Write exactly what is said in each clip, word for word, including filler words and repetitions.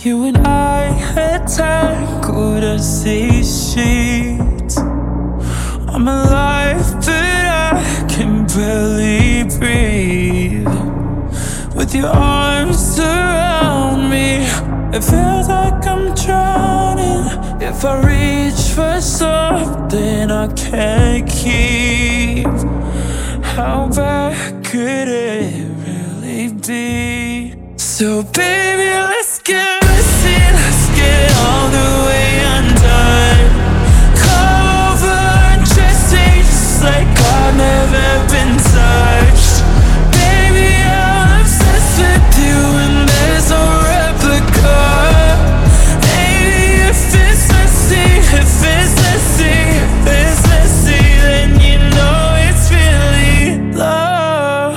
You and I had tangled as these sheets. I'm alive, but I can barely breathe. With your arms around me, it feels like I'm drowning. If I reach for something I can't keep, how bad could it really be? So baby, let's get messy, let's get all the way undone. Come over and just say just like I've never been touched. Baby, I'm obsessed with you and there's no replica. Baby, if it's messy, if it's messy, if it's messy, then you know it's really love.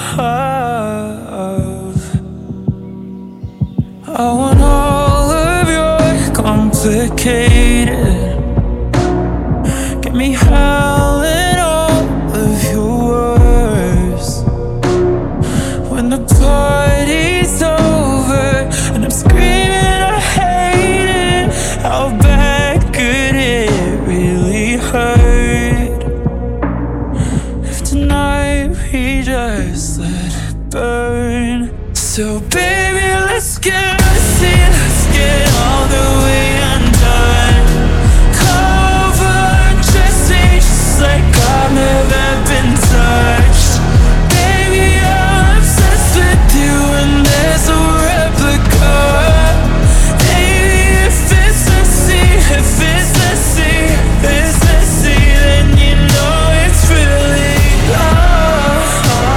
I want all of your complicated. Get me howling all of your words. When the party's over and I'm screaming I hate it, how bad could it really hurt? If tonight we just let it burn. So baby, let's get messy, let's get all the way undone. Come over and just say just like I've never been touched. Baby, I'm obsessed with you and there's no replica. Baby, if it's messy, if it's messy, if it's messy, then you know it's really love.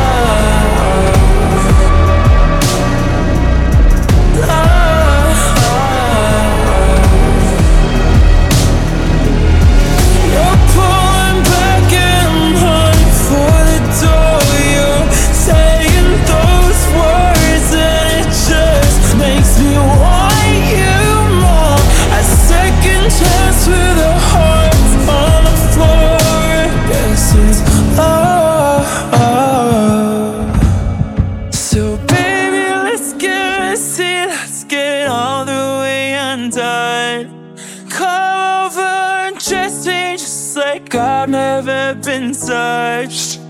So baby, let's get messy, let's get all the way undone. Come over and just me, just like I've never been touched.